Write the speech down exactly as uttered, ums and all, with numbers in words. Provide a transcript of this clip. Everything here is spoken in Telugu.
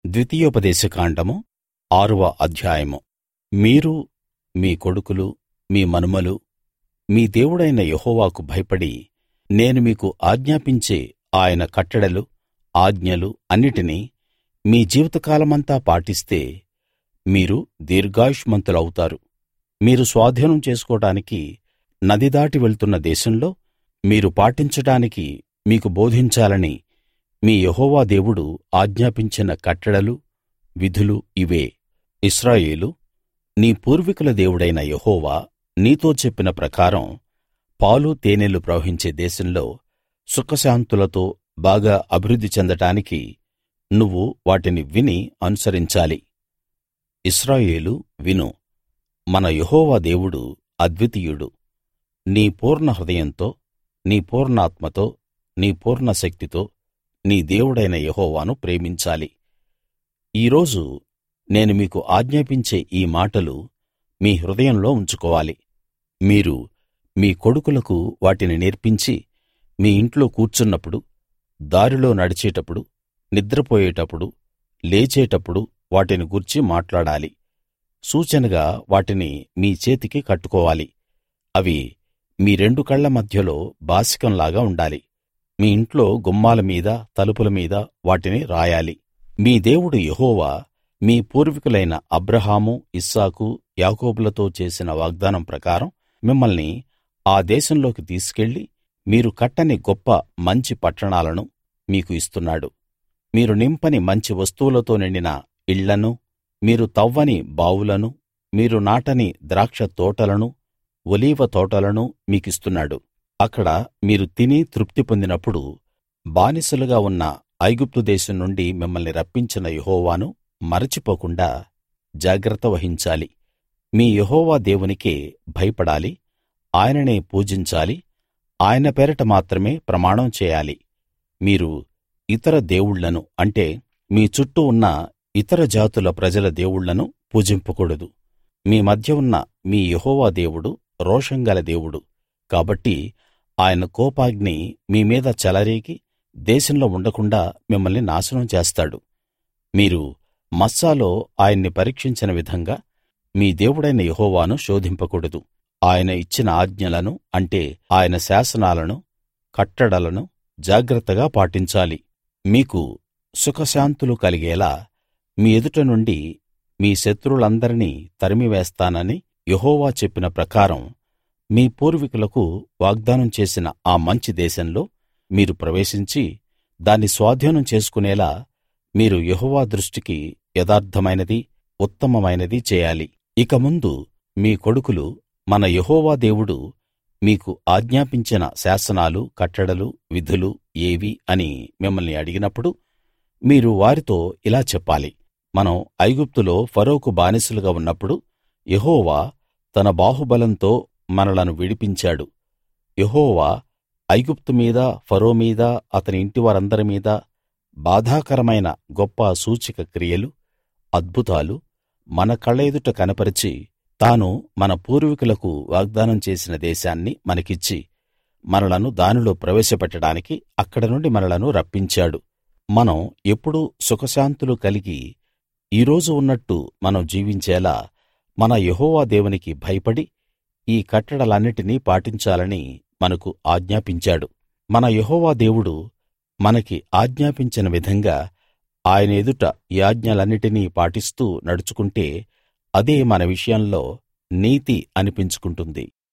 ద్వితీయోపదేశకాండము ఆరవ అధ్యాయము. మీరు మీ కొడుకులు మీ మనుమలు మీ దేవుడైన యెహోవాకు భయపడి నేను మీకు ఆజ్ఞాపించే ఆయన కట్టడలు ఆజ్ఞలు అన్నిటినీ మీ జీవితకాలమంతా పాటిస్తే మీరు దీర్ఘాయుష్మంతులవుతారు. మీరు స్వాధీనం చేసుకోడానికి నది దాటి వెళ్తున్న దేశంలో మీరు పాటించడానికి మీకు బోధించాలని మీ యెహోవా దేవుడు ఆజ్ఞాపించిన కట్టడలు విధులు ఇవే. ఇశ్రాయేలూ, నీ పూర్వీకుల దేవుడైన యెహోవా నీతో చెప్పిన ప్రకారం పాలు తేనెలు ప్రవహించే దేశంలో సుఖశాంతులతో బాగా అభివృద్ధి చెందడానికి నువ్వు వాటిని విని అనుసరించాలి. ఇశ్రాయేలూ విను, మన యెహోవా దేవుడు అద్వితీయుడు. నీ పూర్ణ హృదయంతో నీ పూర్ణాత్మతో నీ పూర్ణ శక్తితో నీ దేవుడైన యెహోవాను ప్రేమించాలి. ఈ రోజు నేను మీకు ఆజ్ఞాపించే ఈ మాటలు మీ హృదయంలో ఉంచుకోవాలి. మీరు మీ కొడుకులకు వాటిని నేర్పించి మీ ఇంట్లో కూర్చున్నప్పుడు, దారిలో నడిచేటప్పుడు, నిద్రపోయేటప్పుడు, లేచేటప్పుడు వాటిని గూర్చి మాట్లాడాలి. సూచనగా వాటిని మీ చేతికి కట్టుకోవాలి. అవి మీ రెండు కళ్ళ మధ్యలో బాసికంలాగా ఉండాలి. మీ ఇంట్లో గుమ్మాల మీద తలుపుల మీద వాటిని రాయాలి. మీ దేవుడు యెహోవా మీ పూర్వీకులైన అబ్రాహాము ఇస్సాకు యాకోబులతో చేసిన వాగ్దానం ప్రకారం మిమ్మల్ని ఆ దేశంలోకి తీసుకెళ్ళి మీరు కట్టని గొప్ప మంచి పట్టణాలను మీకు ఇస్తున్నాడు. మీరు నింపని మంచి వస్తువులతో నిండిన ఇళ్ళను, మీరు తవ్వని బావులను, మీరు నాటని ద్రాక్ష తోటలను, ఒలీవ తోటలను మీకిస్తున్నాడు. అక్కడ మీరు తిని తృప్తి పొందినప్పుడు బానిసలుగా ఉన్న ఐగుప్తు దేశం నుండి మిమ్మల్ని రప్పించిన యెహోవాను మరచిపోకుండా జాగ్రత్త వహించాలి. మీ యెహోవా దేవునికే భయపడాలి, ఆయననే పూజించాలి, ఆయన పేరట మాత్రమే ప్రమాణం చేయాలి. మీరు ఇతర దేవుళ్ళను అంటే మీ చుట్టూ ఉన్న ఇతర జాతుల ప్రజల దేవుళ్ళను పూజింపకూడదు. మీ మధ్య ఉన్న మీ యెహోవా దేవుడు రోషం గల దేవుడు కాబట్టి ఆయన కోపాగ్ని మీ మీద చెలరేగి దేశంలో ఉండకుండా మిమ్మల్ని నాశనం చేస్తాడు. మీరు మస్సాలో ఆయన్ని పరీక్షించిన విధంగా మీ దేవుడైన యెహోవాను శోధింపకూడదు. ఆయన ఇచ్చిన ఆజ్ఞలను అంటే ఆయన శాసనాలను కట్టడలను జాగ్రత్తగా పాటించాలి. మీకు సుఖశాంతులు కలిగేలా మీ ఎదుట నుండి మీ శత్రువులందరినీ తరిమివేస్తానని యెహోవా చెప్పిన ప్రకారం మీ పూర్వీకులకు వాగ్దానం చేసిన ఆ మంచి దేశంలో మీరు ప్రవేశించి దాన్ని స్వాధీనం చేసుకునేలా మీరు యెహోవా దృష్టికి యథార్థమైనది ఉత్తమమైనది చేయాలి. ఇక ముందు మీ కొడుకులు మన యెహోవా దేవుడు మీకు ఆజ్ఞాపించిన శాసనాలు కట్టడలు విధులు ఏవి అని మిమ్మల్ని అడిగినప్పుడు మీరు వారితో ఇలా చెప్పాలి. మనం ఐగుప్తులో ఫరోకు బానిసలుగా ఉన్నప్పుడు యెహోవా తన బాహుబలంతో మనలను విడిపించాడు. యెహోవా ఐగుప్తు మీద ఫరో మీద అతని ఇంటివారందరి మీద బాధాకరమైన గొప్ప సూచక క్రియలు అద్భుతాలు మన కళ్ళ ఎదుట కనపరిచి తాను మన పూర్వీకులకు వాగ్దానం చేసిన దేశాన్ని మనకిచ్చి మనలను దానిలో ప్రవేశపెట్టడానికి అక్కడ నుండి మనలను రప్పించాడు. మనం ఎప్పుడూ సుఖశాంతులు కలిగి ఈ రోజు ఉన్నట్టు మనం జీవించేలా మన యెహోవా దేవునికి భయపడి ఈ కట్టడలన్నిటినీ పాటించాలని మనకు ఆజ్ఞాపించాడు. మన యెహోవా దేవుడు మనకి ఆజ్ఞాపించిన విధంగా ఆయన ఎదుట ఈ ఆజ్ఞలన్నిటినీ పాటిస్తూ నడుచుకుంటే అదే మన విషయంలో నీతి అనిపించుకుంటుంది.